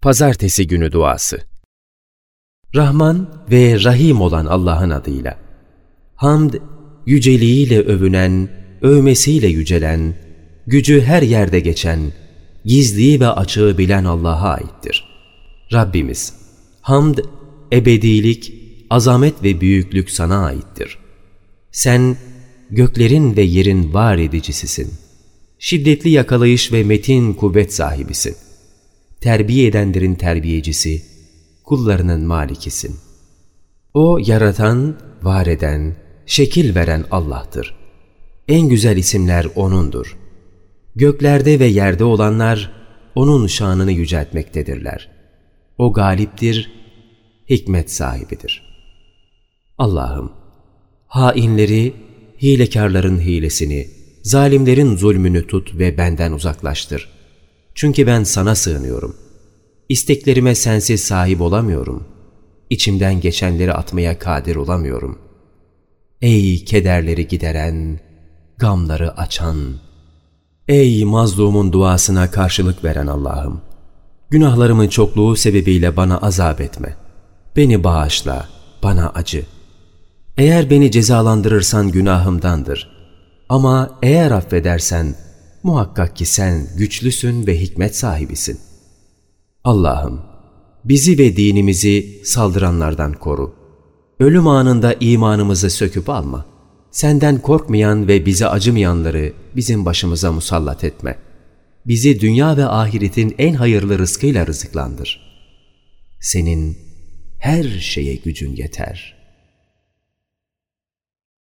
Pazartesi günü duası. Rahman ve Rahim olan Allah'ın adıyla. Hamd, yüceliğiyle övünen, övmesiyle yücelen, gücü her yerde geçen, gizliyi ve açığı bilen Allah'a aittir. Rabbimiz, hamd, ebedilik, azamet ve büyüklük sana aittir. Sen, göklerin ve yerin var edicisisin. Şiddetli yakalayış ve metin kuvvet sahibisin. Terbiye edenlerin terbiyecisi, kullarının malikisin. O yaratan, var eden, şekil veren Allah'tır. En güzel isimler O'nundur. Göklerde ve yerde olanlar O'nun şanını yüceltmektedirler. O galiptir, hikmet sahibidir. Allah'ım, hainleri, hilekarların hilesini, zalimlerin zulmünü tut ve benden uzaklaştır. Çünkü ben sana sığınıyorum. İsteklerime sensiz sahip olamıyorum. İçimden geçenleri atmaya kadir olamıyorum. Ey kederleri gideren, gamları açan, ey mazlumun duasına karşılık veren Allah'ım! Günahlarımın çokluğu sebebiyle bana azap etme. Beni bağışla, bana acı. Eğer beni cezalandırırsan günahımdandır. Ama eğer affedersen, muhakkak ki sen güçlüsün ve hikmet sahibisin. Allah'ım, bizi ve dinimizi saldıranlardan koru. Ölüm anında imanımızı söküp alma. Senden korkmayan ve bize acımayanları bizim başımıza musallat etme. Bizi dünya ve ahiretin en hayırlı rızkıyla rızıklandır. Senin her şeye gücün yeter.